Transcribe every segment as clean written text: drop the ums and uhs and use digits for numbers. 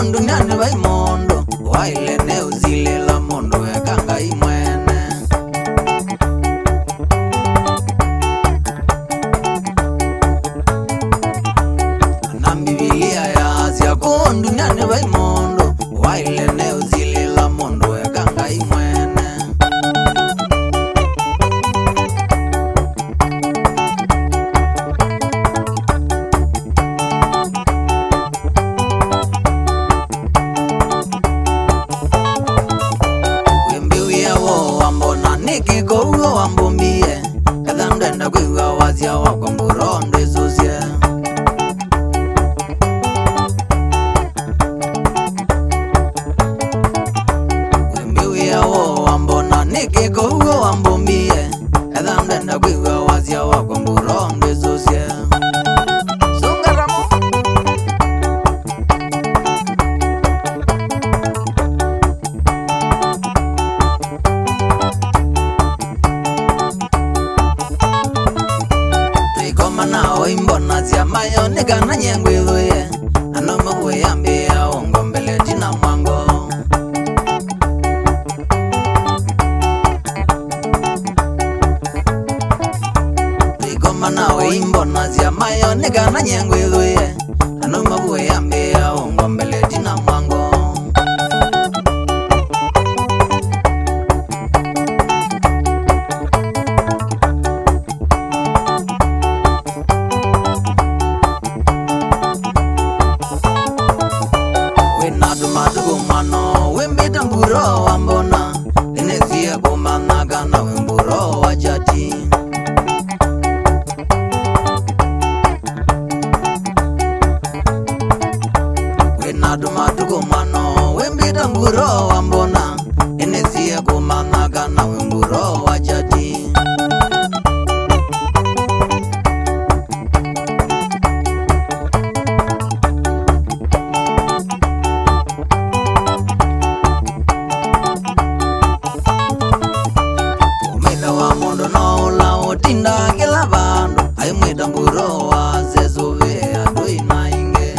mundu nani vai mondo waile ne uzile la mondo ekanga imwene na Biblia ya zia mundu nani vai mondo waile ne uzile la mondo ekanga imwene Niki kougo wambumbie Kadha mdenda kwiwa wazia wako mburonde susie Wimbiwi wo wambona Niki kougo wambumbie Kadha mdenda kwiwa wazia wako mburonde susie Sungaramo Imbona zia mayo negana nyengwiluye Anoma kuyambia ongo mbele tina mwango Igoma nawe imbona zia mayo negana nyengwiluye Anoma kuyambia ongo mbele tina mwango Madugu mano wembita mburo wambona Inezia kumanaga na wemburo wajati Wenadu madugu mano wembita mburo wambona Inezia kumanaga na wemburo wajati Tinda kila bandu aimwita mburo wa zezuve adui na inge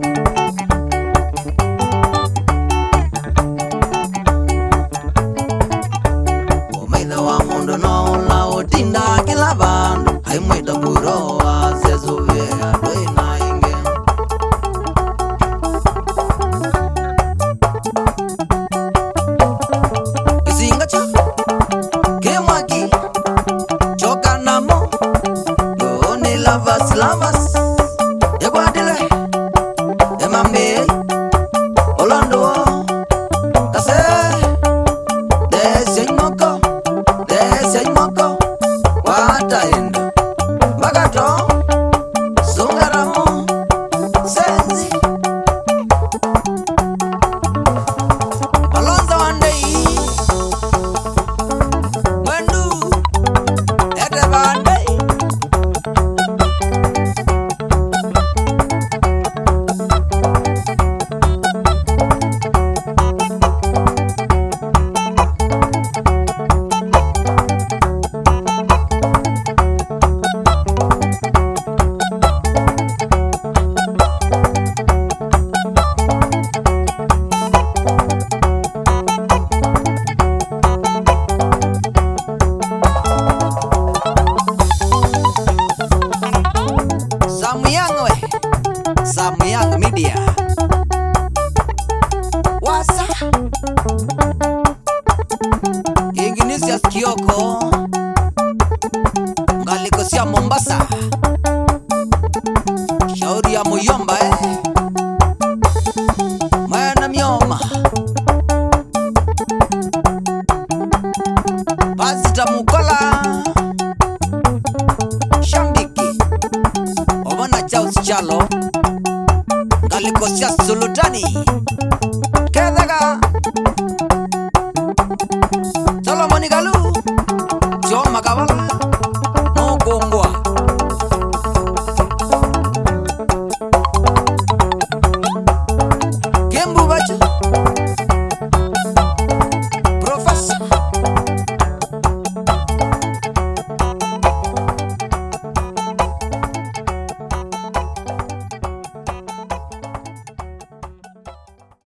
Umaitha wa mundu no la tinda kila bandu aimwita mburo wa zezuve adui na inge Isinga cha Kemwaki Lavas Yaguadile Emambe Orlando Tase Deseñmoko Wataendo Bagato Sungaramo Senzi Alonso Wandei Wendu Edebande Samyang Media Wasa Ignatius Kioko Ngalikosia Mombasa Shauri ya Muyomba Mwana Myoma Pasita Mukola Shambiki Obona Charles Chalo Ngalikosia Sultani Kedaga Solomoni Galu Choma Kavala No Kongwa Kembu Bacha